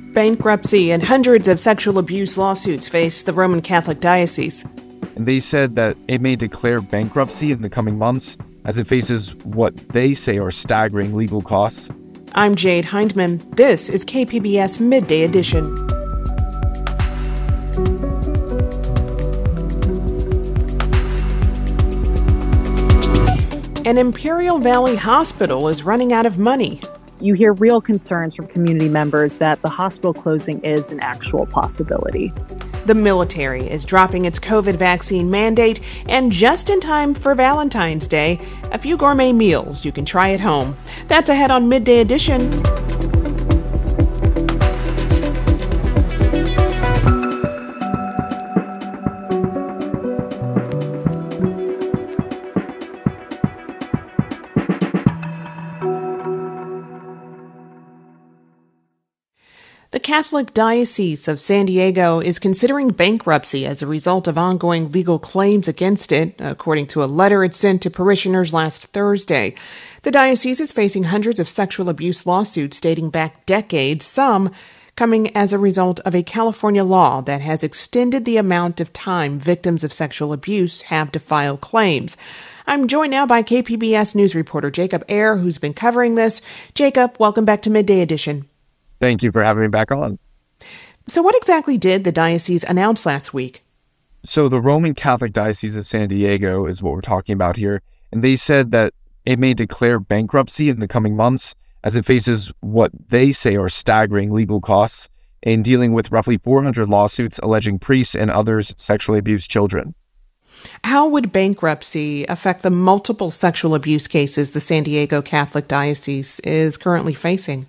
Bankruptcy and hundreds of sexual abuse lawsuits face the Roman Catholic Diocese. And they said that it may declare bankruptcy in the coming months as it faces what they say are staggering legal costs. I'm Jade Hindman. This is KPBS Midday Edition. An Imperial Valley hospital is running out of money. You hear real concerns from community members that the hospital closing is an actual possibility. The military is dropping its COVID vaccine mandate, and just in time for Valentine's Day, a few gourmet meals you can try at home. That's ahead on Midday Edition. The Catholic Diocese of San Diego is considering bankruptcy as a result of ongoing legal claims against it, according to a letter it sent to parishioners last Thursday. The diocese is facing hundreds of sexual abuse lawsuits dating back decades, some coming as a result of a California law that has extended the amount of time victims of sexual abuse have to file claims. I'm joined now by KPBS News reporter Jacob Ayer, who's been covering this. Jacob, welcome back to Midday Edition. Thank you for having me back on. So what exactly did the diocese announce last week? So the Roman Catholic Diocese of San Diego is what we're talking about here. And they said that it may declare bankruptcy in the coming months as it faces what they say are staggering legal costs in dealing with roughly 400 lawsuits alleging priests and others sexually abuse children. How would bankruptcy affect the multiple sexual abuse cases the San Diego Catholic Diocese is currently facing?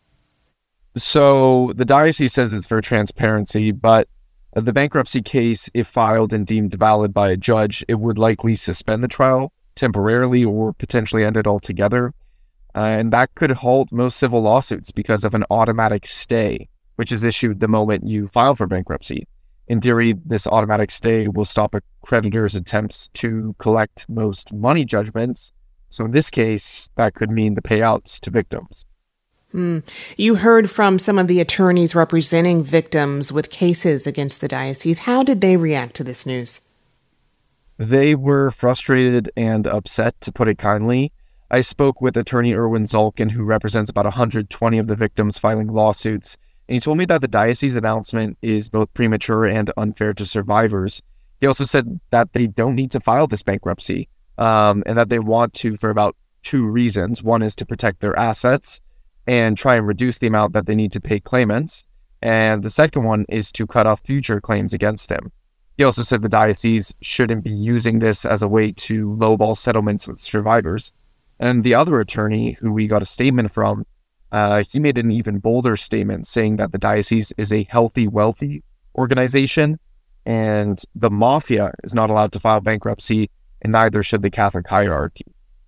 So the diocese says it's for transparency, but the bankruptcy case, if filed and deemed valid by a judge, it would likely suspend the trial temporarily or potentially end it altogether. And that could halt most civil lawsuits because of an automatic stay, which is issued the moment you file for bankruptcy. In theory, this automatic stay will stop a creditor's attempts to collect most money judgments. So in this case, that could mean the payouts to victims. You heard from some of the attorneys representing victims with cases against the diocese. How did they react to this news? They were frustrated and upset, to put it kindly. I spoke with attorney Erwin Zolkin, who represents about 120 of the victims filing lawsuits, and he told me that the diocese announcement is both premature and unfair to survivors. He also said that they don't need to file this bankruptcy, and that they want to for about two reasons. One is to protect their assets and try and reduce the amount that they need to pay claimants. And the second one is to cut off future claims against them. He also said the diocese shouldn't be using this as a way to lowball settlements with survivors. And the other attorney, who we got a statement from, he made an even bolder statement saying that the diocese is a healthy, wealthy organization, and the mafia is not allowed to file bankruptcy, and neither should the Catholic hierarchy.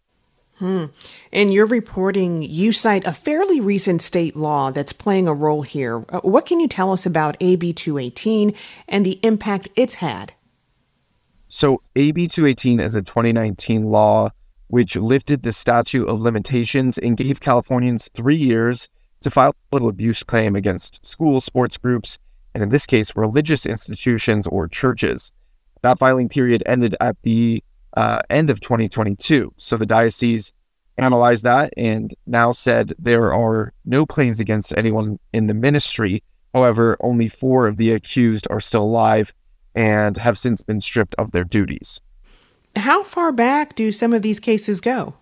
In your reporting, you cite a fairly recent state law that's playing a role here. What can you tell us about AB 218 and the impact it's had? So AB 218 is a 2019 law which lifted the statute of limitations and gave Californians 3 years to file a little abuse claim against schools, sports groups, and in this case, religious institutions or churches. That filing period ended at the end of 2022. So the diocese analyzed that and now said there are no claims against anyone in the ministry. However, only 4 of the accused are still alive and have since been stripped of their duties. How far back do some of these cases go?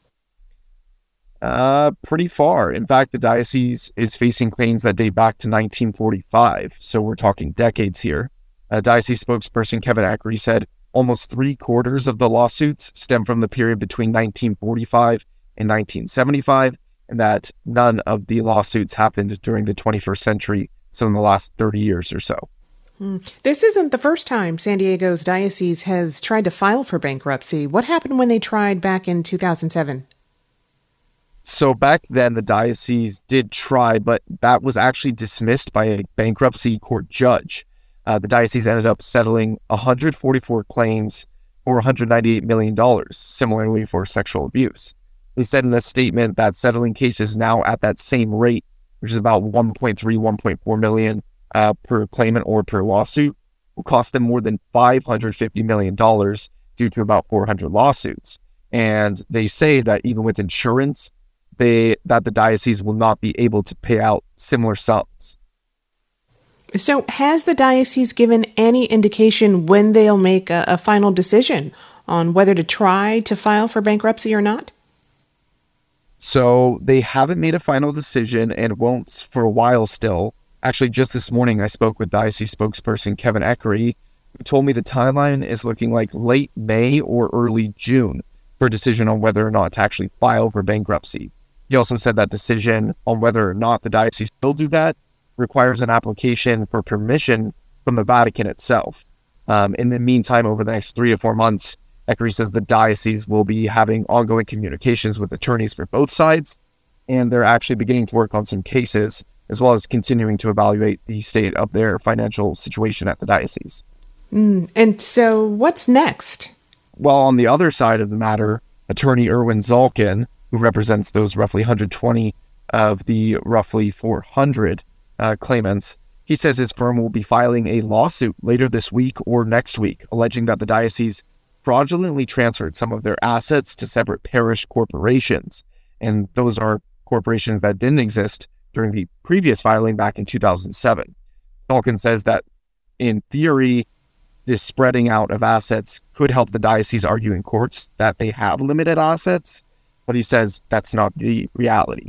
Pretty far. In fact, the diocese is facing claims that date back to 1945. So we're talking decades here. Diocese spokesperson Kevin Ackery said almost 3/4 of the lawsuits stem from the period between 1945 and 1975, and that none of the lawsuits happened during the 21st century, so in the last 30 years or so. This isn't the first time San Diego's diocese has tried to file for bankruptcy. What happened when they tried back in 2007? So back then, the diocese did try, but that was actually dismissed by a bankruptcy court judge. The diocese ended up settling 144 claims for $198 million, similarly for sexual abuse. They said in a statement that settling cases now at that same rate which is about 1.4 million per claimant or per lawsuit, will cost them more than $550 million due to about 400 lawsuits. And they say that even with insurance, that the diocese will not be able to pay out similar sums. So has the diocese given any indication when they'll make a final decision on whether to try to file for bankruptcy or not? So they haven't made a final decision and won't for a while still. Actually, just this morning, I spoke with diocese spokesperson Kevin Eckery, who told me the timeline is looking like late May or early June for a decision on whether or not to actually file for bankruptcy. He also said that decision on whether or not the diocese will do that requires an application for permission from the Vatican itself. In the meantime, over the next 3 to 4 months, Eckery says the diocese will be having ongoing communications with attorneys for both sides, and they're actually beginning to work on some cases, as well as continuing to evaluate the state of their financial situation at the diocese. And so what's next? Well, on the other side of the matter, attorney Erwin Zalkin, who represents those roughly 120 of the roughly 400 claimants, he says his firm will be filing a lawsuit later this week or next week, alleging that the diocese fraudulently transferred some of their assets to separate parish corporations. And those are corporations that didn't exist during the previous filing back in 2007. Zalkin says that, in theory, this spreading out of assets could help the diocese argue in courts that they have limited assets, but he says that's not the reality.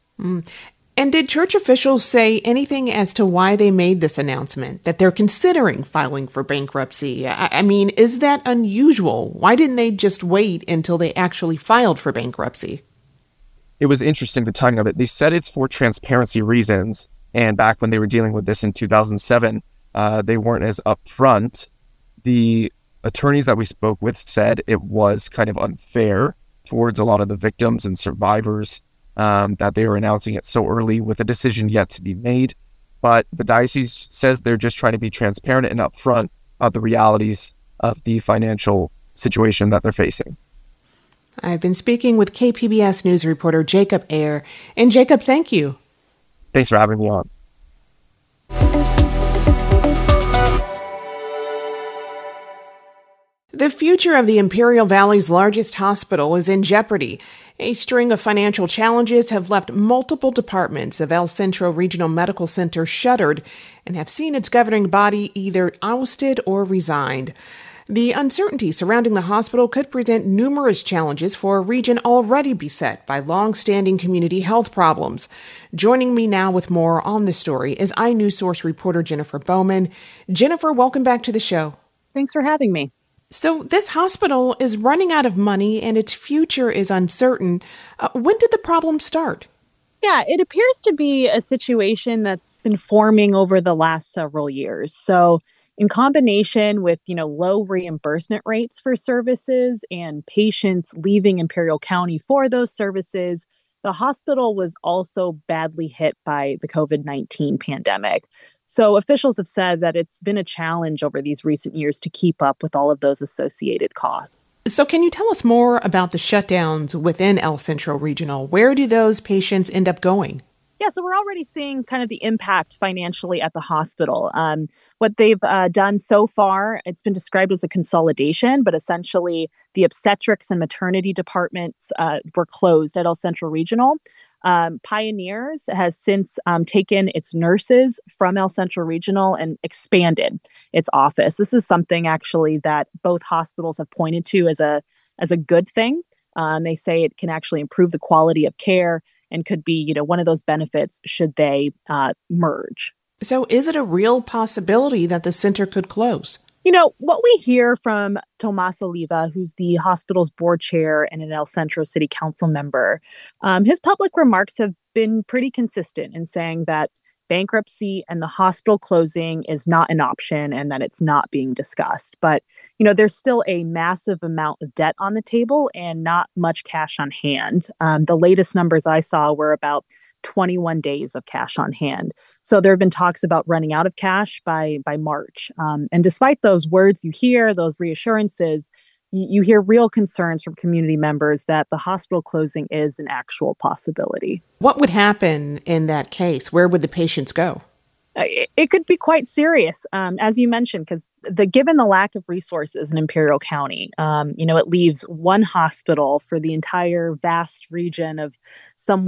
And did church officials say anything as to why they made this announcement, that they're considering filing for bankruptcy? I mean, is that unusual? Why didn't they just wait until they actually filed for bankruptcy? It was interesting, the timing of it. They said it's for transparency reasons, and back when they were dealing with this in 2007, they weren't as upfront. The attorneys that we spoke with said it was kind of unfair towards a lot of the victims and survivors that they were announcing it so early with a decision yet to be made. But the diocese says they're just trying to be transparent and upfront about the realities of the financial situation that they're facing. I've been speaking with KPBS News reporter Jacob Ayer. And Jacob, thank you. Thanks for having me on. The future of the Imperial Valley's largest hospital is in jeopardy. A string of financial challenges have left multiple departments of El Centro Regional Medical Center shuttered and have seen its governing body either ousted or resigned. The uncertainty surrounding the hospital could present numerous challenges for a region already beset by long-standing community health problems. Joining me now with more on the story is iNewsSource reporter Jennifer Bowman. Jennifer, welcome back to the show. Thanks for having me. So this hospital is running out of money and its future is uncertain. When did the problem start? Yeah, it appears to be a situation that's been forming over the last several years. So in combination with, low reimbursement rates for services and patients leaving Imperial County for those services, the hospital was also badly hit by the COVID-19 pandemic. So officials have said that it's been a challenge over these recent years to keep up with all of those associated costs. So can you tell us more about the shutdowns within El Centro Regional? Where do those patients end up going? Yeah, so we're already seeing kind of the impact financially at the hospital. What they've done so far, it's been described as a consolidation, but essentially the obstetrics and maternity departments were closed at El Centro Regional. Pioneers has since taken its nurses from El Centro Regional and expanded its office. This is something actually that both hospitals have pointed to as a good thing. They say it can actually improve the quality of care and could be, one of those benefits should they merge. So is it a real possibility that the center could close? What we hear from Tomas Oliva, who's the hospital's board chair and an El Centro City Council member, his public remarks have been pretty consistent in saying that bankruptcy and the hospital closing is not an option and that it's not being discussed. But, there's still a massive amount of debt on the table and not much cash on hand. The latest numbers I saw were about 21 days of cash on hand. So there have been talks about running out of cash by March. And despite those words you hear, those reassurances, you hear real concerns from community members that the hospital closing is an actual possibility. What would happen in that case? Where would the patients go? It could be quite serious, as you mentioned, because given the lack of resources in Imperial County, it leaves one hospital for the entire vast region of some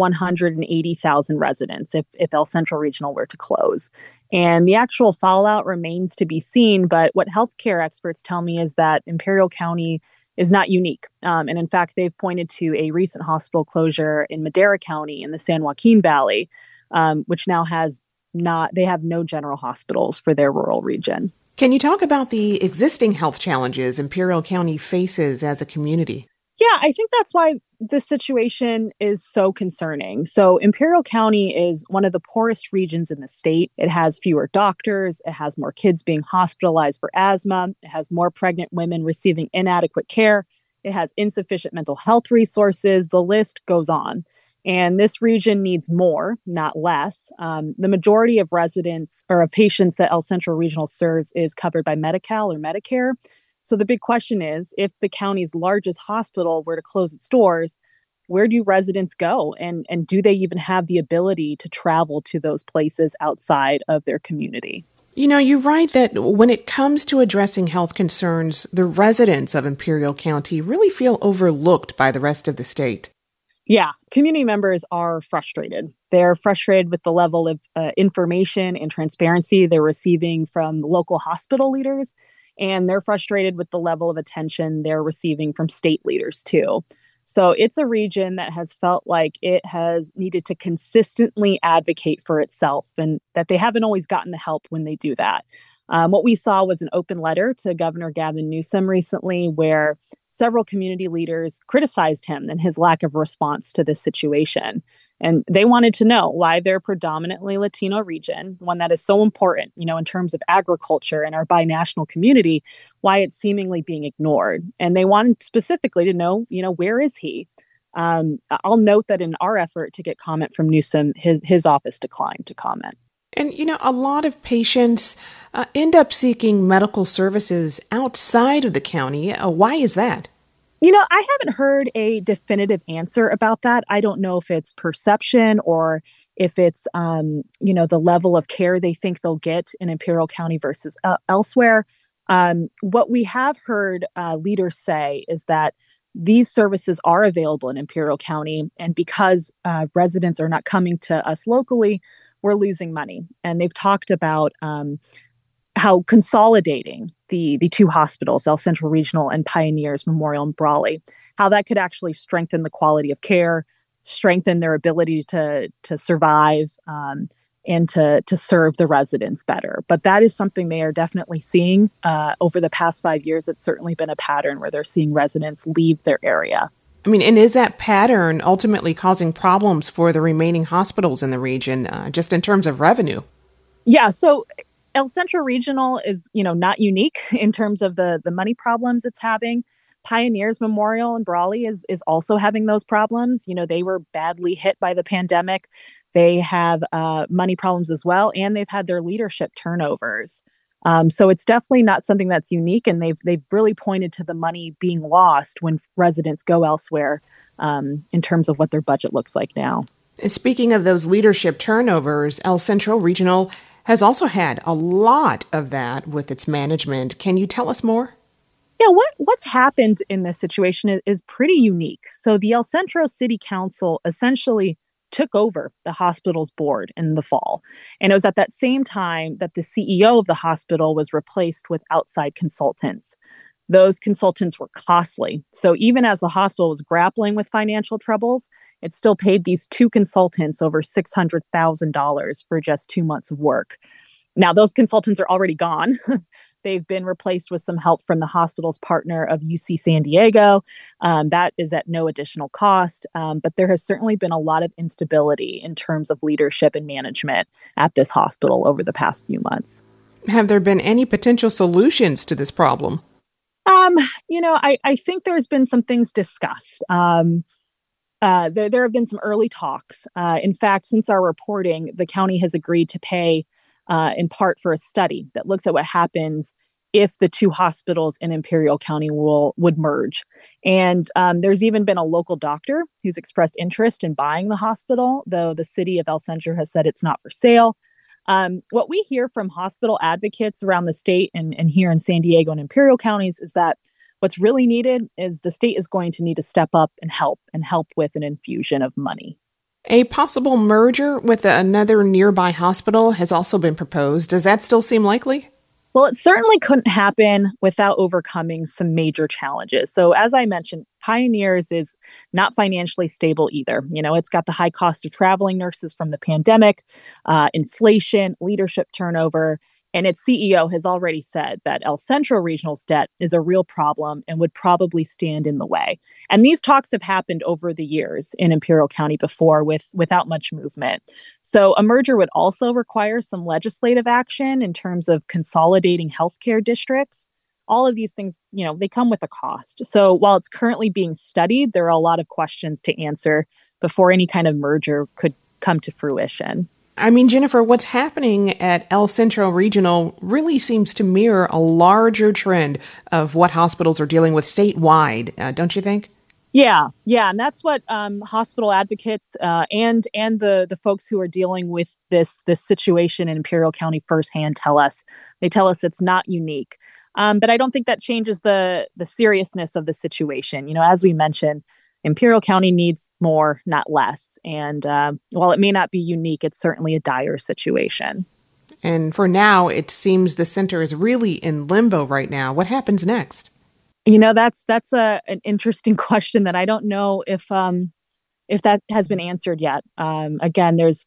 180,000 residents if El Centro Regional were to close. And the actual fallout remains to be seen. But what healthcare experts tell me is that Imperial County is not unique. And in fact, they've pointed to a recent hospital closure in Madera County in the San Joaquin Valley, which now has they have no general hospitals for their rural region. Can you talk about the existing health challenges Imperial County faces as a community? Yeah, I think that's why this situation is so concerning. So, Imperial County is one of the poorest regions in the state. It has fewer doctors, it has more kids being hospitalized for asthma, it has more pregnant women receiving inadequate care, it has insufficient mental health resources. The list goes on. And this region needs more, not less. The majority of residents or of patients that El Centro Regional serves is covered by Medi-Cal or Medicare. So the big question is, if the county's largest hospital were to close its doors, where do residents go? And do they even have the ability to travel to those places outside of their community? You know, you write that when it comes to addressing health concerns, the residents of Imperial County really feel overlooked by the rest of the state. Yeah, community members are frustrated. They're frustrated with the level of information and transparency they're receiving from local hospital leaders, and they're frustrated with the level of attention they're receiving from state leaders, too. So it's a region that has felt like it has needed to consistently advocate for itself and that they haven't always gotten the help when they do that. What we saw was an open letter to Governor Gavin Newsom recently, where several community leaders criticized him and his lack of response to this situation. And they wanted to know why their predominantly Latino region, one that is so important, in terms of agriculture and our binational community, why it's seemingly being ignored. And they wanted specifically to know, where is he? I'll note that in our effort to get comment from Newsom, his office declined to comment. And, a lot of patients end up seeking medical services outside of the county. Why is that? I haven't heard a definitive answer about that. I don't know if it's perception or if it's, the level of care they think they'll get in Imperial County versus elsewhere. What we have heard leaders say is that these services are available in Imperial County. And because residents are not coming to us locally, we're losing money. And they've talked about how consolidating the two hospitals, El Centro Regional and Pioneers Memorial in Brawley, how that could actually strengthen the quality of care, strengthen their ability to survive and to serve the residents better. But that is something they are definitely seeing over the past 5 years. It's certainly been a pattern where they're seeing residents leave their area. And is that pattern ultimately causing problems for the remaining hospitals in the region, just in terms of revenue? Yeah, so El Centro Regional is, not unique in terms of the money problems it's having. Pioneers Memorial in Brawley is also having those problems. They were badly hit by the pandemic. They have money problems as well, and they've had their leadership turnovers. So it's definitely not something that's unique, and they've really pointed to the money being lost when residents go elsewhere in terms of what their budget looks like now. And speaking of those leadership turnovers, El Centro Regional has also had a lot of that with its management. Can you tell us more? Yeah, what's happened in this situation is pretty unique. So the El Centro City Council essentially took over the hospital's board in the fall. And it was at that same time that the CEO of the hospital was replaced with outside consultants. Those consultants were costly. So even as the hospital was grappling with financial troubles, it still paid these two consultants over $600,000 for just 2 months of work. Now, those consultants are already gone. They've been replaced with some help from the hospital's partner of UC San Diego. That is at no additional cost. But there has certainly been a lot of instability in terms of leadership and management at this hospital over the past few months. Have there been any potential solutions to this problem? I think there's been some things discussed. There have been some early talks. In fact, since our reporting, the county has agreed to pay in part for a study that looks at what happens if the two hospitals in Imperial County would merge. And there's even been a local doctor who's expressed interest in buying the hospital, though the city of El Centro has said it's not for sale. What we hear from hospital advocates around the state and here in San Diego and Imperial counties is that what's really needed is the state is going to need to step up and help with an infusion of money. A possible merger with another nearby hospital has also been proposed. Does that still seem likely? Well, it certainly couldn't happen without overcoming some major challenges. So as I mentioned, Pioneers is not financially stable either. You know, it's got the high cost of traveling nurses from the pandemic, inflation, leadership turnover, and its CEO has already said that El Centro Regional's debt is a real problem and would probably stand in the way. And these talks have happened over the years in Imperial County before without much movement. So a merger would also require some legislative action in terms of consolidating healthcare districts. All of these things, you know, they come with a cost. So while it's currently being studied, there are a lot of questions to answer before any kind of merger could come to fruition. I mean, Jennifer, what's happening at El Centro Regional really seems to mirror a larger trend of what hospitals are dealing with statewide, don't you think? Yeah. And that's what hospital advocates and the folks who are dealing with this situation in Imperial County firsthand tell us. They tell us it's not unique. But I don't think that changes the seriousness of the situation. You know, as we mentioned, Imperial County needs more, not less. And while it may not be unique, it's certainly a dire situation. And for now, it seems the center is really in limbo right now. What happens next? You know, that's an interesting question that I don't know if that has been answered yet. Again, there's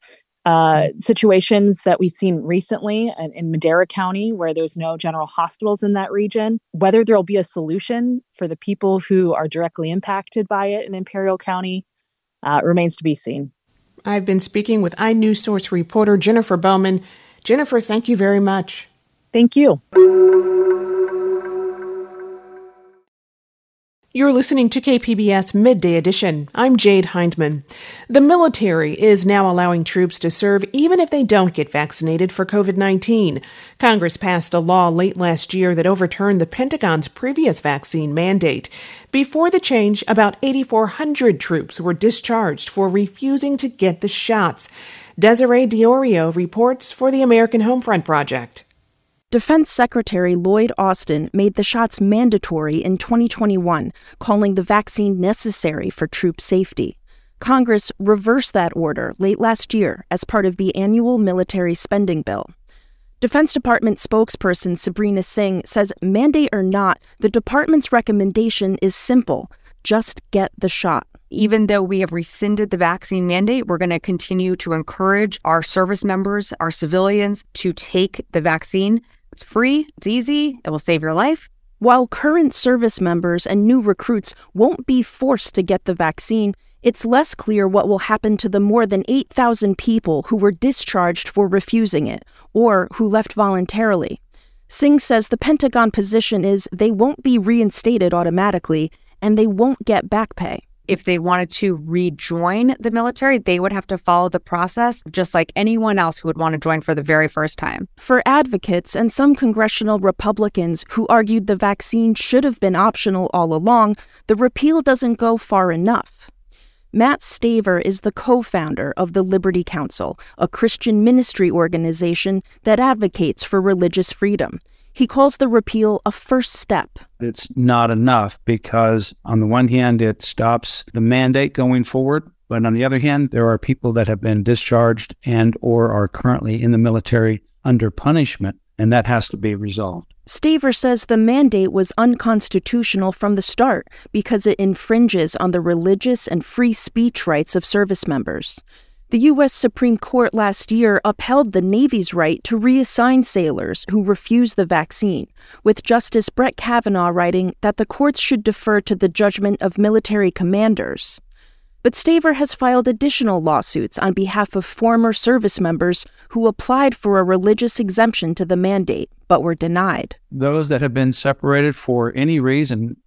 situations that we've seen recently in Madera County where there's no general hospitals in that region. Whether there'll be a solution for the people who are directly impacted by it in Imperial County remains to be seen. I've been speaking with iNewsSource reporter Jennifer Bowman. Jennifer, thank you very much. Thank you. You're listening to KPBS Midday Edition. I'm Jade Hindman. The military is now allowing troops to serve even if they don't get vaccinated for COVID-19. Congress passed a law late last year that overturned the Pentagon's previous vaccine mandate. Before the change, about 8,400 troops were discharged for refusing to get the shots. Desiree Diorio reports for the American Homefront Project. Defense Secretary Lloyd Austin made the shots mandatory in 2021, calling the vaccine necessary for troop safety. Congress reversed that order late last year as part of the annual military spending bill. Defense Department spokesperson Sabrina Singh says mandate or not, the department's recommendation is simple: just get the shot. Even though we have rescinded the vaccine mandate, we're going to continue to encourage our service members, our civilians, to take the vaccine. It's free, it's easy, it will save your life. While current service members and new recruits won't be forced to get the vaccine, it's less clear what will happen to the more than 8,000 people who were discharged for refusing it, or who left voluntarily. Singh says the Pentagon position is they won't be reinstated automatically, and they won't get back pay. If they wanted to rejoin the military, they would have to follow the process just like anyone else who would want to join for the very first time. For advocates and some congressional Republicans who argued the vaccine should have been optional all along, the repeal doesn't go far enough. Matt Staver is the co-founder of the Liberty Council, a Christian ministry organization that advocates for religious freedom. He calls the repeal a first step. It's not enough because, on the one hand, it stops the mandate going forward. But on the other hand, there are people that have been discharged and or are currently in the military under punishment, and that has to be resolved. Staver says the mandate was unconstitutional from the start because it infringes on the religious and free speech rights of service members. The U.S. Supreme Court last year upheld the Navy's right to reassign sailors who refuse the vaccine, with Justice Brett Kavanaugh writing that the courts should defer to the judgment of military commanders. But Staver has filed additional lawsuits on behalf of former service members who applied for a religious exemption to the mandate, but were denied. Those that have been separated for any reason,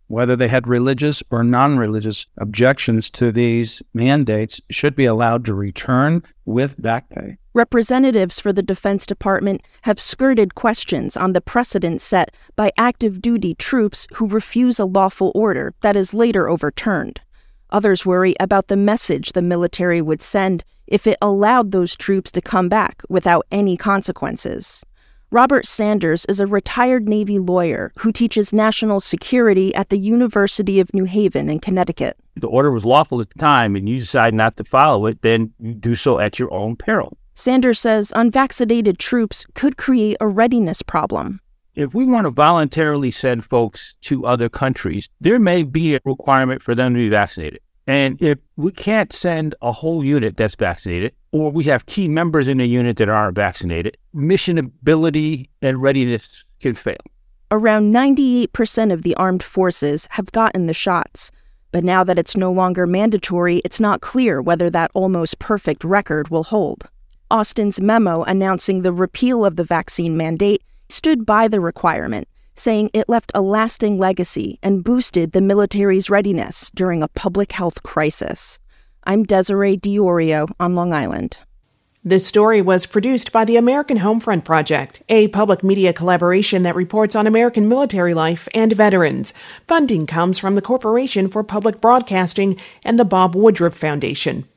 whether they had religious or non-religious objections to these mandates, should be allowed to return with back pay. Representatives for the Defense Department have skirted questions on the precedent set by active duty troops who refuse a lawful order that is later overturned. Others worry about the message the military would send if it allowed those troops to come back without any consequences. Robert Sanders is a retired Navy lawyer who teaches national security at the University of New Haven in Connecticut. The order was lawful at the time and you decide not to follow it, then you do so at your own peril. Sanders says unvaccinated troops could create a readiness problem. If we want to voluntarily send folks to other countries, there may be a requirement for them to be vaccinated. And if we can't send a whole unit that's vaccinated, or we have key members in the unit that aren't vaccinated, mission ability and readiness can fail. Around 98% of the armed forces have gotten the shots. But now that it's no longer mandatory, it's not clear whether that almost perfect record will hold. Austin's memo announcing the repeal of the vaccine mandate stood by the requirement, saying it left a lasting legacy and boosted the military's readiness during a public health crisis. I'm Desiree Diorio on Long Island. This story was produced by the American Homefront Project, a public media collaboration that reports on American military life and veterans. Funding comes from the Corporation for Public Broadcasting and the Bob Woodruff Foundation.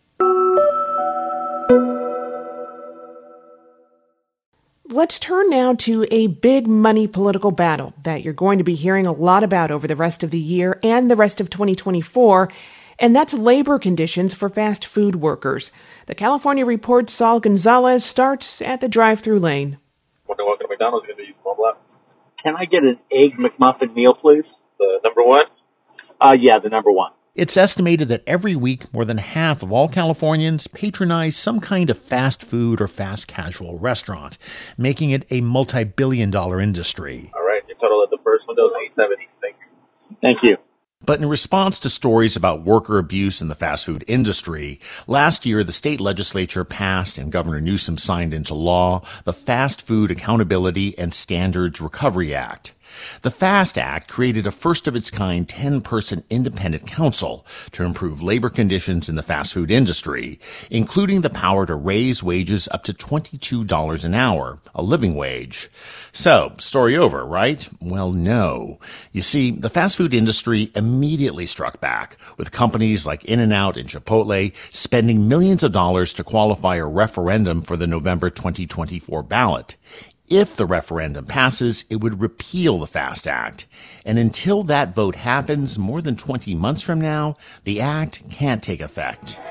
Let's turn now to a big money political battle that you're going to be hearing a lot about over the rest of the year and the rest of 2024, and that's labor conditions for fast food workers. The California Report's Saul Gonzalez starts at the drive-thru lane. When I walk into McDonald's, going to use mobile app. Can I get an Egg McMuffin meal, please? The number one? Yeah, the number one. It's estimated that every week, more than half of all Californians patronize some kind of fast food or fast casual restaurant, making it a multi-billion-dollar industry. All right, your total at the first window is $870. Thank you. But in response to stories about worker abuse in the fast food industry, last year the state legislature passed and Governor Newsom signed into law the Fast Food Accountability and Standards Recovery Act. The FAST Act created a first-of-its-kind 10-person independent council to improve labor conditions in the fast food industry, including the power to raise wages up to $22 an hour, a living wage. So, story over, right? Well, no. You see, the fast food industry immediately struck back, with companies like In-N-Out and Chipotle spending millions of dollars to qualify a referendum for the November 2024 ballot. If the referendum passes, it would repeal the FAST Act. And until that vote happens, more than 20 months from now, the act can't take effect.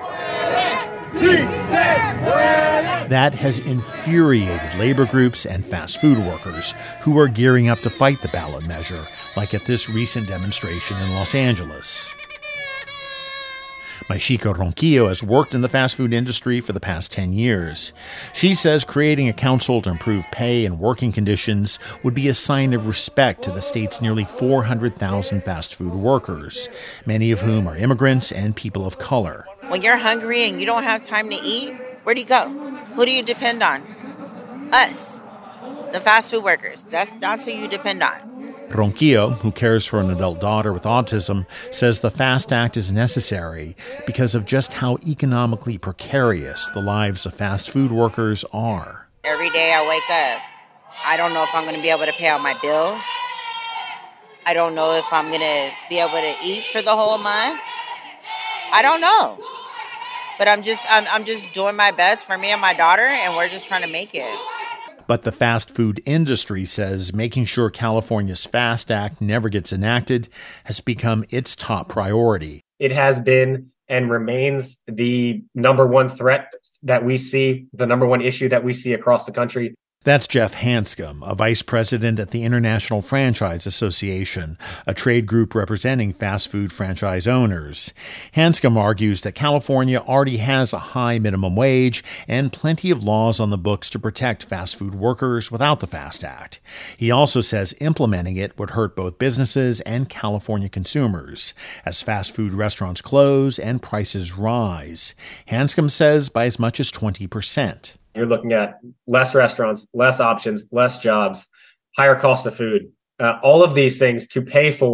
That has infuriated labor groups and fast food workers who are gearing up to fight the ballot measure, like at this recent demonstration in Los Angeles. Maishika Ronquillo has worked in the fast food industry for the past 10 years. She says creating a council to improve pay and working conditions would be a sign of respect to the state's nearly 400,000 fast food workers, many of whom are immigrants and people of color. When you're hungry and you don't have time to eat, where do you go? Who do you depend on? Us, the fast food workers. That's who you depend on. Ronquillo, who cares for an adult daughter with autism, says the FAST Act is necessary because of just how economically precarious the lives of fast food workers are. Every day I wake up, I don't know if I'm going to be able to pay all my bills. I don't know if I'm going to be able to eat for the whole month. I don't know. But I'm just doing my best for me and my daughter, and we're just trying to make it. But the fast food industry says making sure California's FAST Act never gets enacted has become its top priority. It has been and remains the number one threat that we see, the number one issue that we see across the country. That's Jeff Hanscom, a vice president at the International Franchise Association, a trade group representing fast food franchise owners. Hanscom argues that California already has a high minimum wage and plenty of laws on the books to protect fast food workers without the FAST Act. He also says implementing it would hurt both businesses and California consumers, as fast food restaurants close and prices rise. Hanscom says by as much as 20%. You're looking at less restaurants, less options, less jobs, higher cost of food, all of these things to pay for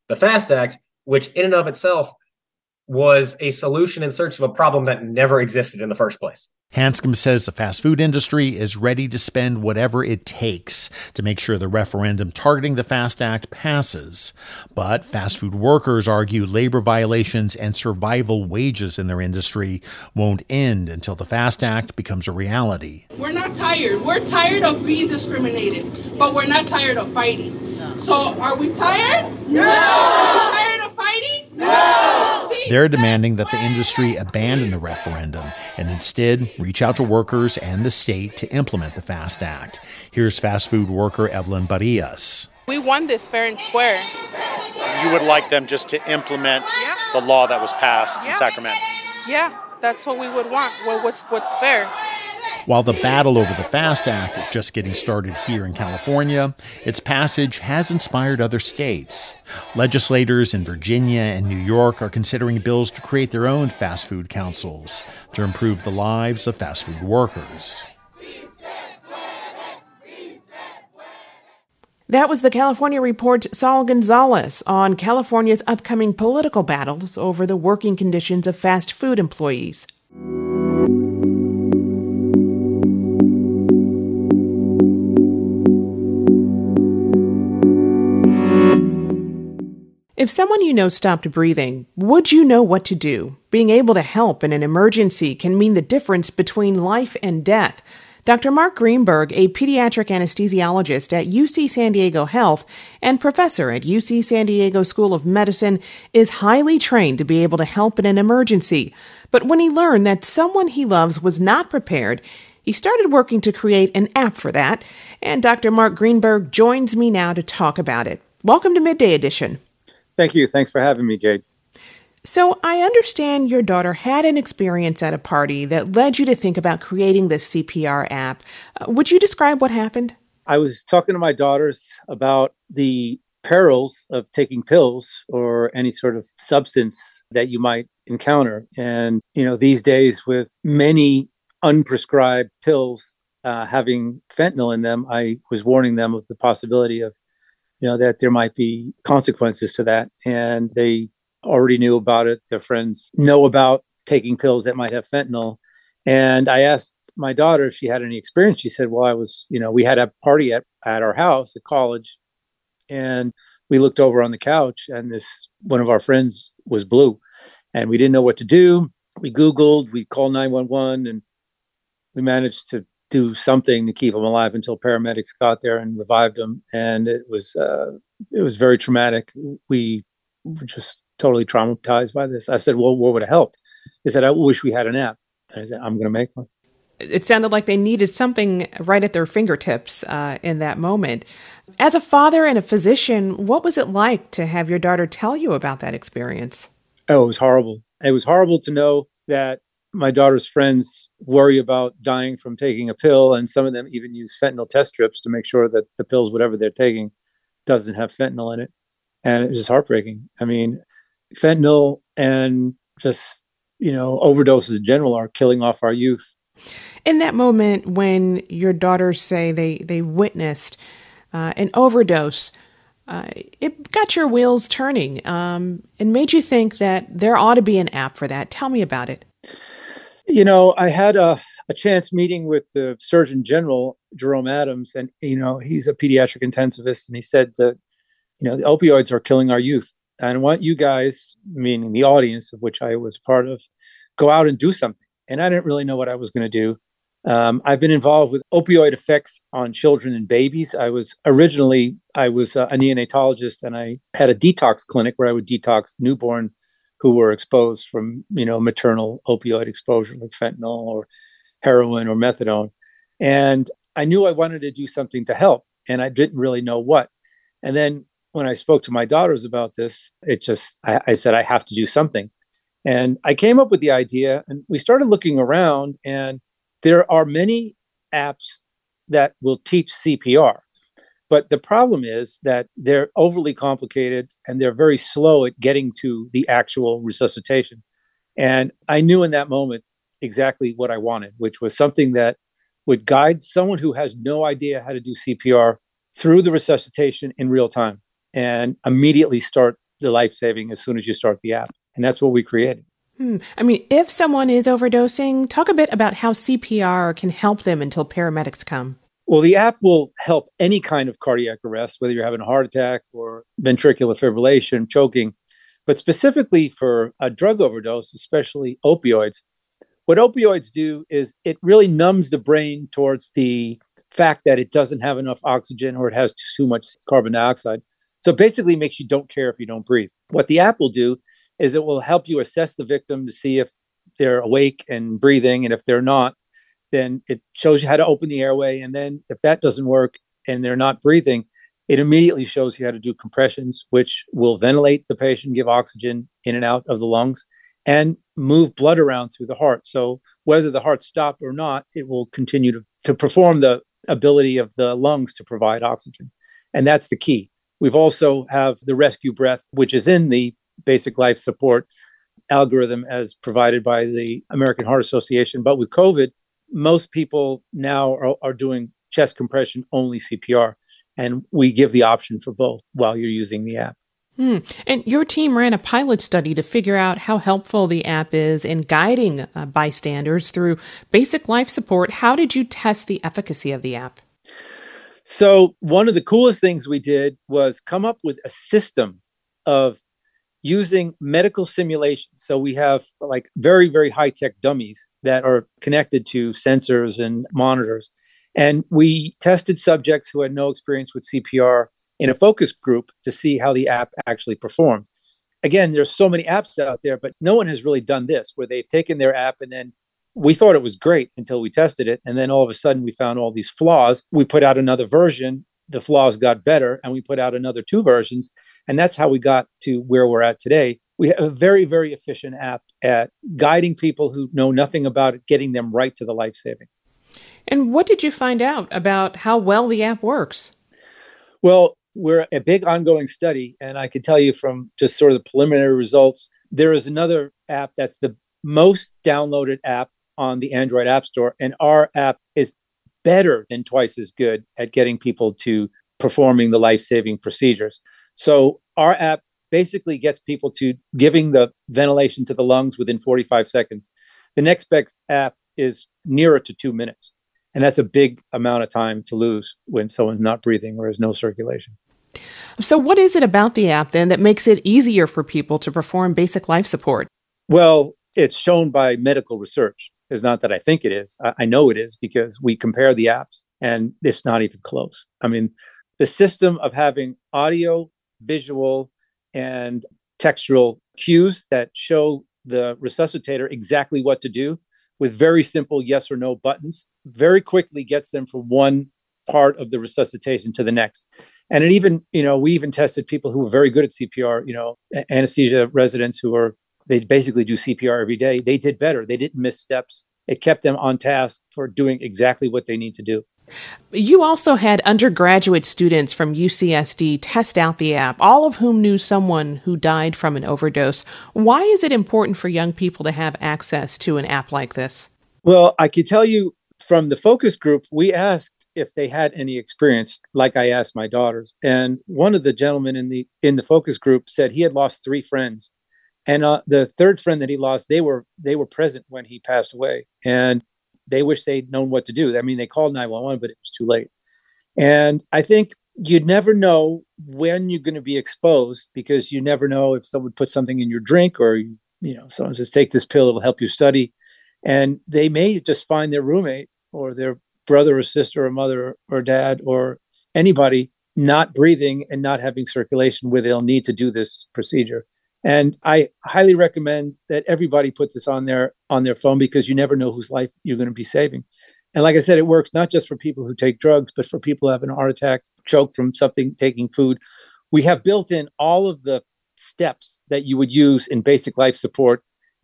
the FAST Act, which in and of itself was a solution in search of a problem that never existed in the first place. Hanscom says the fast food industry is ready to spend whatever it takes to make sure the referendum targeting the FAST Act passes. But fast food workers argue labor violations and survival wages in their industry won't end until the FAST Act becomes a reality. We're not tired. We're tired of being discriminated, but we're not tired of fighting. So are we tired? No! Are we tired of fighting? No! They're demanding that the industry abandon the referendum and instead reach out to workers and the state to implement the FAST Act. Here's fast food worker Evelyn Barillas. We won this fair and square. You would like them just to implement the law that was passed in Sacramento? Yeah, that's what we would want. Well, what's fair? While the battle over the FAST Act is just getting started here in California, its passage has inspired other states. Legislators in Virginia and New York are considering bills to create their own fast food councils to improve the lives of fast food workers. That was the California Report's Saul Gonzalez on California's upcoming political battles over the working conditions of fast food employees. If someone you know stopped breathing, would you know what to do? Being able to help in an emergency can mean the difference between life and death. Dr. Mark Greenberg, a pediatric anesthesiologist at UC San Diego Health and professor at UC San Diego School of Medicine, is highly trained to be able to help in an emergency. But when he learned that someone he loves was not prepared, he started working to create an app for that. And Dr. Mark Greenberg joins me now to talk about it. Welcome to Midday Edition. Thank you. Thanks for having me, Jade. So I understand your daughter had an experience at a party that led you to think about creating this CPR app. Would you describe what happened? I was talking to my daughters about the perils of taking pills or any sort of substance that you might encounter. And, these days with many unprescribed pills having fentanyl in them, I was warning them of the possibility of that there might be consequences to that. And they already knew about it. Their friends know about taking pills that might have fentanyl. And I asked my daughter if she had any experience. She said, well, we had a party at our house at college. And we looked over on the couch and one of our friends was blue. And we didn't know what to do. We Googled, we called 911, and we managed to do something to keep him alive until paramedics got there and revived him. And it was very traumatic. We were just totally traumatized by this. I said, well, what would have helped? They said, I wish we had an app. And I said, I'm going to make one. It sounded like they needed something right at their fingertips in that moment. As a father and a physician, what was it like to have your daughter tell you about that experience? Oh, it was horrible. It was horrible to know that my daughter's friends worry about dying from taking a pill, and some of them even use fentanyl test strips to make sure that the pills, whatever they're taking, doesn't have fentanyl in it. And it was just heartbreaking. I mean, fentanyl and just, overdoses in general are killing off our youth. In that moment when your daughters say they witnessed an overdose, it got your wheels turning and made you think that there ought to be an app for that. Tell me about it. I had a chance meeting with the Surgeon General, Jerome Adams, and, he's a pediatric intensivist. And he said that, the opioids are killing our youth. And I want you guys, meaning the audience of which I was part of, go out and do something. And I didn't really know what I was going to do. I've been involved with opioid effects on children and babies. I was a neonatologist, and I had a detox clinic where I would detox newborn who were exposed from, maternal opioid exposure like fentanyl or heroin or methadone. And I knew I wanted to do something to help, and I didn't really know what. And then when I spoke to my daughters about this, I said, I have to do something. And I came up with the idea, and we started looking around, and there are many apps that will teach CPR. But the problem is that they're overly complicated and they're very slow at getting to the actual resuscitation. And I knew in that moment exactly what I wanted, which was something that would guide someone who has no idea how to do CPR through the resuscitation in real time and immediately start the life-saving as soon as you start the app. And that's what we created. I mean, if someone is overdosing, talk a bit about how CPR can help them until paramedics come. Well, the app will help any kind of cardiac arrest, whether you're having a heart attack or ventricular fibrillation, choking. But specifically for a drug overdose, especially opioids, what opioids do is it really numbs the brain towards the fact that it doesn't have enough oxygen or it has too much carbon dioxide. So it basically makes you don't care if you don't breathe. What the app will do is it will help you assess the victim to see if they're awake and breathing. And if they're not, then it shows you how to open the airway. And then if that doesn't work and they're not breathing, it immediately shows you how to do compressions, which will ventilate the patient, give oxygen in and out of the lungs, and move blood around through the heart. So whether the heart stopped or not, it will continue to perform the ability of the lungs to provide oxygen. And that's the key. We've also have the rescue breath, which is in the basic life support algorithm as provided by the American Heart Association. But with COVID, most people now are doing chest compression only CPR. And we give the option for both while you're using the app. And your team ran a pilot study to figure out how helpful the app is in guiding bystanders through basic life support. How did you test the efficacy of the app? So one of the coolest things we did was come up with a system of using medical simulations. So we have like very, very high-tech dummies that are connected to sensors and monitors. And we tested subjects who had no experience with CPR in a focus group to see how the app actually performed. Again, there's so many apps out there, but no one has really done this, where they've taken their app and then we thought it was great until we tested it. And then all of a sudden we found all these flaws. We put out another version, the flaws got better, and we put out another 2 versions. And that's how we got to where we're at today. We have a very, very efficient app at guiding people who know nothing about it, getting them right to the life-saving. And what did you find out about how well the app works? Well, we're a big ongoing study, and I can tell you from just sort of the preliminary results, there is another app that's the most downloaded app on the Android App Store, and our app is better than twice as good at getting people to performing the life-saving procedures. So our app basically gets people to giving the ventilation to the lungs within 45 seconds. The next best app is nearer to 2 minutes. And that's a big amount of time to lose when someone's not breathing or has no circulation. So what is it about the app then that makes it easier for people to perform basic life support? Well, it's shown by medical research. It's not that I think it is. I know it is because we compare the apps and it's not even close. I mean, the system of having audio, visual, and textual cues that show the resuscitator exactly what to do with very simple yes or no buttons very quickly gets them from one part of the resuscitation to the next. And it even, we even tested people who were very good at CPR, anesthesia residents they basically do CPR every day. They did better. They didn't miss steps. It kept them on task for doing exactly what they need to do. You also had undergraduate students from UCSD test out the app, all of whom knew someone who died from an overdose. Why is it important for young people to have access to an app like this? Well, I can tell you from the focus group, we asked if they had any experience, like I asked my daughters. And one of the gentlemen in the focus group said he had lost 3 friends. And the third friend that he lost, they were present when he passed away. And they wish they'd known what to do. I mean, they called 911, but it was too late. And I think you'd never know when you're going to be exposed, because you never know if someone puts something in your drink or, someone says, take this pill, it'll help you study. And they may just find their roommate or their brother or sister or mother or dad or anybody not breathing and not having circulation where they'll need to do this procedure. And I highly recommend that everybody put this on their phone, because you never know whose life you're going to be saving. And like I said, it works not just for people who take drugs, but for people who have an heart attack, choke from something, taking food. We have built in all of the steps that you would use in basic life support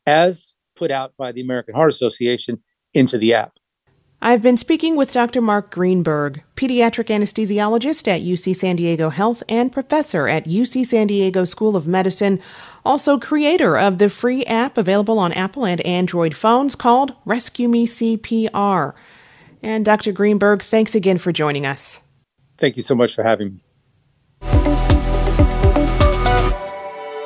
as put out by the American Heart Association into the app. I've been speaking with Dr. Mark Greenberg, pediatric anesthesiologist at UC San Diego Health and professor at UC San Diego School of Medicine, also creator of the free app available on Apple and Android phones called Rescue Me CPR. And Dr. Greenberg, thanks again for joining us. Thank you so much for having me.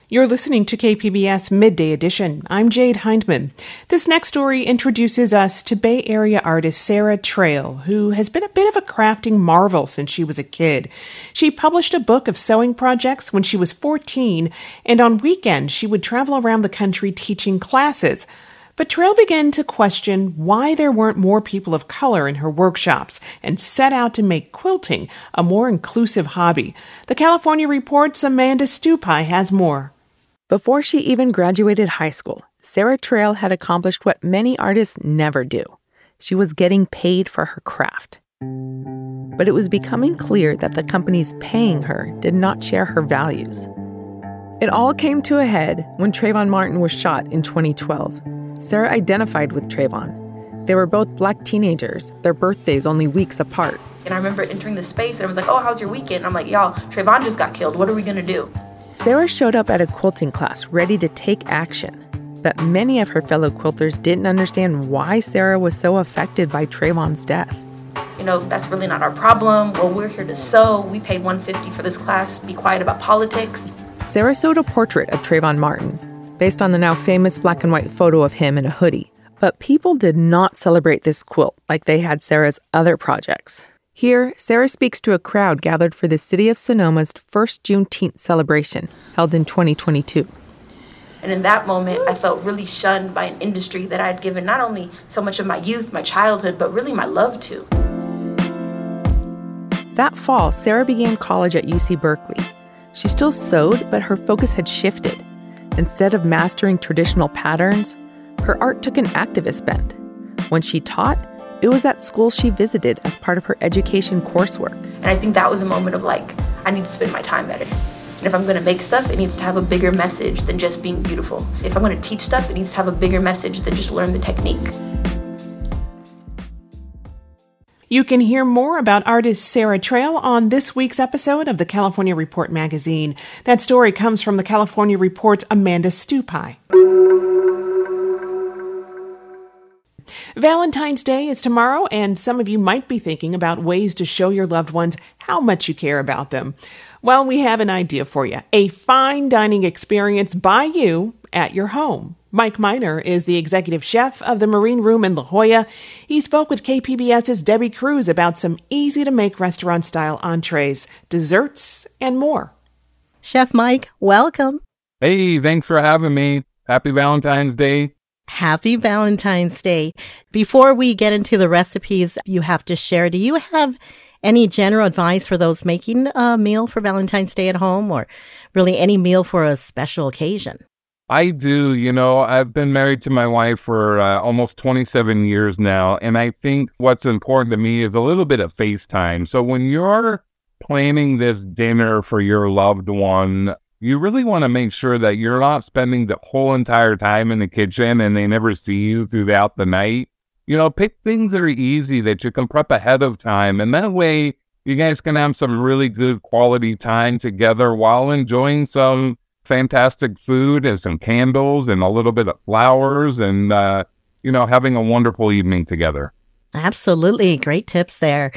You're listening to KPBS Midday Edition. I'm Jade Hindman. This next story introduces us to Bay Area artist Sarah Trail, who has been a bit of a crafting marvel since she was a kid. She published a book of sewing projects when she was 14, and on weekends she would travel around the country teaching classes. But Trail began to question why there weren't more people of color in her workshops and set out to make quilting a more inclusive hobby. The California Report's Amanda Stupi has more. Before she even graduated high school, Sarah Trail had accomplished what many artists never do. She was getting paid for her craft. But it was becoming clear that the companies paying her did not share her values. It all came to a head when Trayvon Martin was shot in 2012. Sarah identified with Trayvon. They were both Black teenagers, their birthdays only weeks apart. And I remember entering the space and it was like, oh, how's your weekend? And I'm like, y'all, Trayvon just got killed. What are we going to do? Sarah showed up at a quilting class ready to take action. But many of her fellow quilters didn't understand why Sarah was so affected by Trayvon's death. You know, that's really not our problem. Well, we're here to sew. We paid $150 for this class. Be quiet about politics. Sarah sewed a portrait of Trayvon Martin, based on the now famous black and white photo of him in a hoodie. But people did not celebrate this quilt like they had Sarah's other projects. Here, Sarah speaks to a crowd gathered for the city of Sonoma's first Juneteenth celebration, held in 2022. And in that moment, I felt really shunned by an industry that I had given not only so much of my youth, my childhood, but really my love to. That fall, Sarah began college at UC Berkeley. She still sewed, but her focus had shifted. Instead of mastering traditional patterns, her art took an activist bent. When she taught, it was at schools she visited as part of her education coursework. And I think that was a moment of like, I need to spend my time better. And if I'm going to make stuff, it needs to have a bigger message than just being beautiful. If I'm going to teach stuff, it needs to have a bigger message than just learn the technique. You can hear more about artist Sarah Trail on this week's episode of the California Report magazine. That story comes from the California Report's Amanda Stupi. Valentine's Day is tomorrow, and some of you might be thinking about ways to show your loved ones how much you care about them. Well, we have an idea for you. A fine dining experience by you at your home. Mike Miner is the executive chef of the Marine Room in La Jolla. He spoke with KPBS's Debbie Cruz about some easy-to-make restaurant-style entrees, desserts, and more. Chef Mike, welcome. Hey, thanks for having me. Happy Valentine's Day. Happy Valentine's Day. Before we get into the recipes you have to share, do you have any general advice for those making a meal for Valentine's Day at home, or really any meal for a special occasion? I do. You know, I've been married to my wife for almost 27 years now, and I think what's important to me is a little bit of FaceTime. So when you're planning this dinner for your loved one, you really want to make sure that you're not spending the whole entire time in the kitchen and they never see you throughout the night. You know, pick things that are easy that you can prep ahead of time, and that way you guys can have some really good quality time together while enjoying some fantastic food and some candles and a little bit of flowers and, you know, having a wonderful evening together. Absolutely. Great tips there.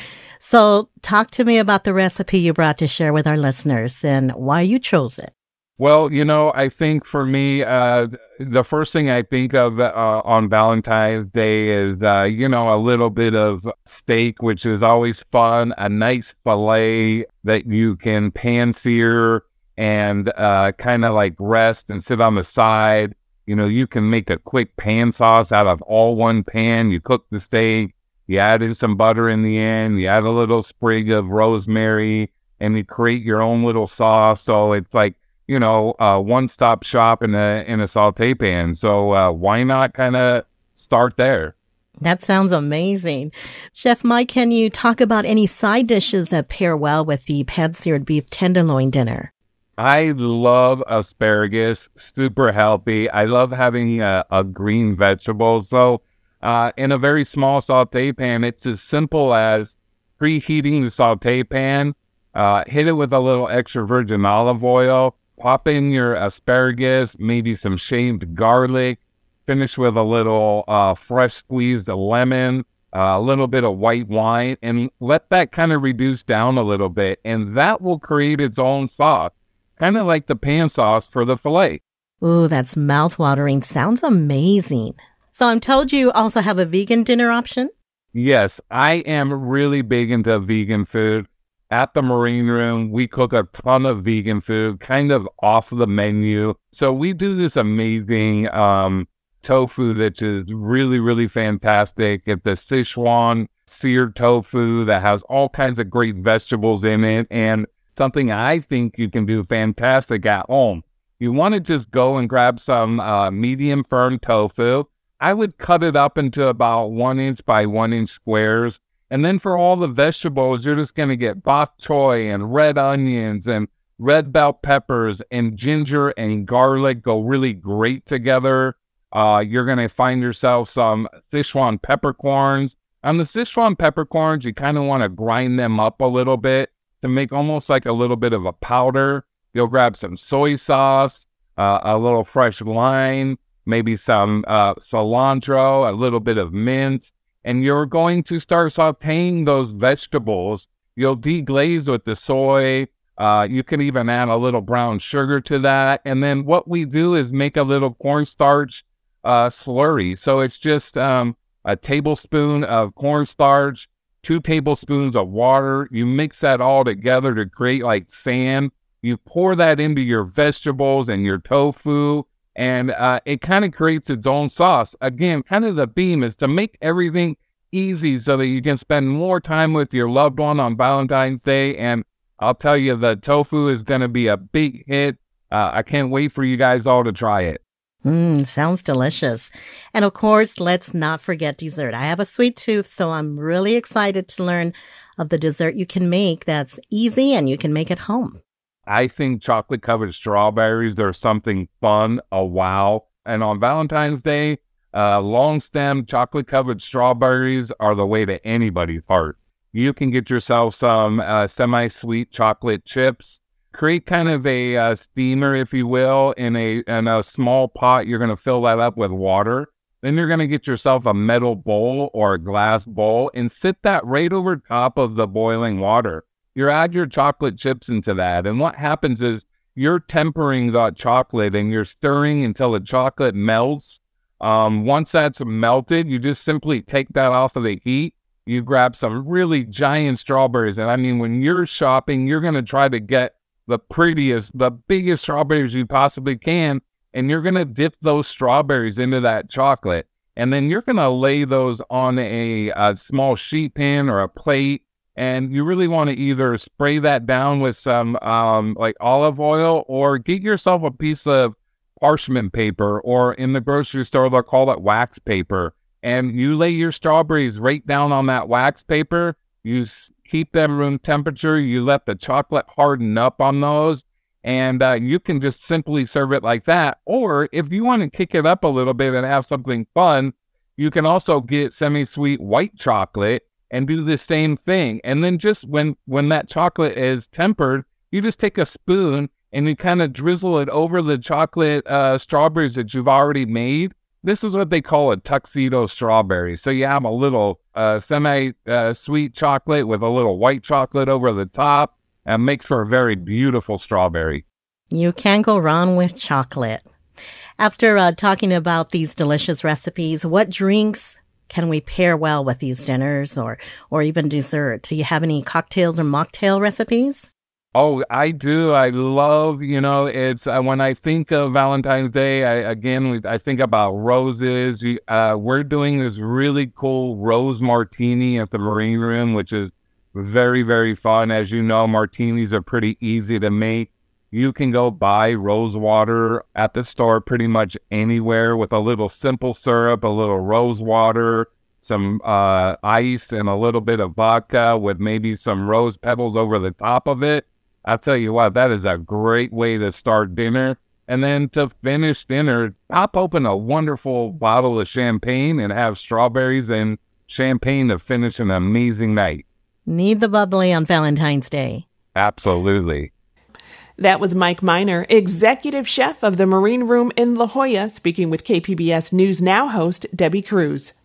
So talk to me about the recipe you brought to share with our listeners and why you chose it. Well, you know, I think for me, the first thing I think of on Valentine's Day is, you know, a little bit of steak, which is always fun, a nice filet that you can pan sear and kind of like rest and sit on the side. You know, you can make a quick pan sauce out of all one pan. You cook the steak, you add in some butter in the end, you add a little sprig of rosemary, and you create your own little sauce. So it's like, you know, one-stop shop in a saute pan. So why not kind of start there? That sounds amazing. Chef Mike, can you talk about any side dishes that pair well with the pan-seared beef tenderloin dinner? I love asparagus, super healthy. I love having a green vegetable. So in a very small saute pan, it's as simple as preheating the saute pan, hit it with a little extra virgin olive oil, pop in your asparagus, maybe some shaved garlic, finish with a little fresh squeezed lemon, a little bit of white wine, and let that kind of reduce down a little bit. And that will create its own sauce. kind of like the pan sauce for the filet. Ooh, that's mouthwatering. Sounds amazing. So I'm told you also have a vegan dinner option? Yes, I am really big into vegan food. At the Marine Room, we cook a ton of vegan food, kind of off the menu. So we do this amazing tofu that is really, really fantastic. It's the Sichuan seared tofu that has all kinds of great vegetables in it, and something I think you can do fantastic at home. You want to just go and grab some medium firm tofu. I would cut it up into about 1 inch by 1 inch squares. And then for all the vegetables, you're just going to get bok choy and red onions and red bell peppers and ginger and garlic go really great together. You're going to find yourself some Sichuan peppercorns. On the Sichuan peppercorns, you kind of want to grind them up a little bit to make almost like a little bit of a powder. You'll grab some soy sauce, a little fresh lime, maybe some cilantro, a little bit of mint, and you're going to start sauteing those vegetables. You'll deglaze with the soy. You can even add a little brown sugar to that. And then what we do is make a little cornstarch slurry. So it's just a tablespoon of cornstarch, 2 tablespoons of water. You mix that all together to create like sand. You pour that into your vegetables and your tofu, and it kind of creates its own sauce. Again, kind of the theme is to make everything easy so that you can spend more time with your loved one on Valentine's Day. And I'll tell you, the tofu is going to be a big hit. I can't wait for you guys all to try it. Sounds delicious. And of course, let's not forget dessert. I have a sweet tooth, so I'm really excited to learn of the dessert you can make that's easy and you can make at home. I think chocolate-covered strawberries are something fun, a wow. And on Valentine's Day, long-stem chocolate-covered strawberries are the way to anybody's heart. You can get yourself some semi-sweet chocolate chips. Create kind of a steamer, if you will, in a small pot. You're going to fill that up with water. Then you're going to get yourself a metal bowl or a glass bowl and sit that right over top of the boiling water. You add your chocolate chips into that, and what happens is you're tempering that chocolate and you're stirring until the chocolate melts. Once that's melted, you just simply take that off of the heat. You grab some really giant strawberries, and I mean, when you're shopping, you're going to try to get the prettiest, the biggest strawberries you possibly can, and you're going to dip those strawberries into that chocolate, and then you're going to lay those on a small sheet pan or a plate. And you really want to either spray that down with some like olive oil, or get yourself a piece of parchment paper, or in the grocery store, they'll call it wax paper. And you lay your strawberries right down on that wax paper. You keep them room temperature. You let the chocolate harden up on those. And you can just simply serve it like that. Or if you want to kick it up a little bit and have something fun, you can also get semi-sweet white chocolate and do the same thing. And then just when that chocolate is tempered, you just take a spoon and you kind of drizzle it over the chocolate strawberries that you've already made. This is what they call a tuxedo strawberry. So you have a little semi-sweet chocolate with a little white chocolate over the top, and makes for a very beautiful strawberry. You can't go wrong with chocolate. After talking about these delicious recipes, what drinks can we pair well with these dinners or even dessert? Do you have any cocktails or mocktail recipes? Oh, I do. I love, it's when I think of Valentine's Day, I think about roses. We're doing this really cool rose martini at the Marine Room, which is very, very fun. As you know, martinis are pretty easy to make. You can go buy rose water at the store pretty much anywhere with a little simple syrup, a little rose water, some ice, and a little bit of vodka with maybe some rose petals over the top of it. I'll tell you what, that is a great way to start dinner. And then to finish dinner, pop open a wonderful bottle of champagne and have strawberries and champagne to finish an amazing night. Need the bubbly on Valentine's Day. Absolutely. That was Mike Miner, executive chef of the Marine Room in La Jolla, speaking with KPBS News Now host Debbie Cruz.